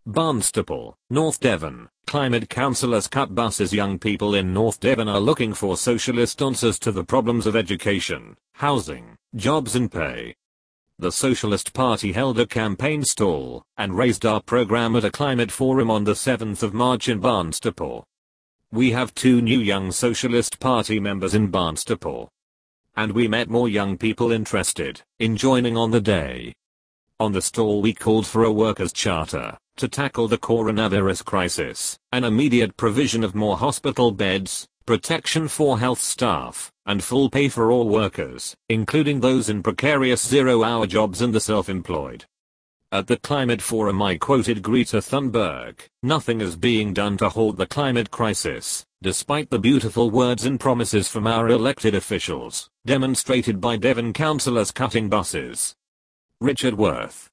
Barnstaple, North Devon, climate councillors cut buses. Young people in North Devon are looking for socialist answers to the problems of education, housing, jobs and pay. The Socialist Party held a campaign stall and raised our programme at a climate forum on the 7th of March in Barnstaple. We have 2 new young Socialist Party members in Barnstaple. And we met more young people interested in joining on the day. On the stall we called for a workers' charter to tackle the coronavirus crisis, an immediate provision of more hospital beds, protection for health staff, and full pay for all workers, including those in precarious zero-hour jobs and the self-employed. At the climate forum I quoted Greta Thunberg, "Nothing is being done to halt the climate crisis, despite the beautiful words and promises from our elected officials, demonstrated by Devon councillors cutting buses." Richard Worth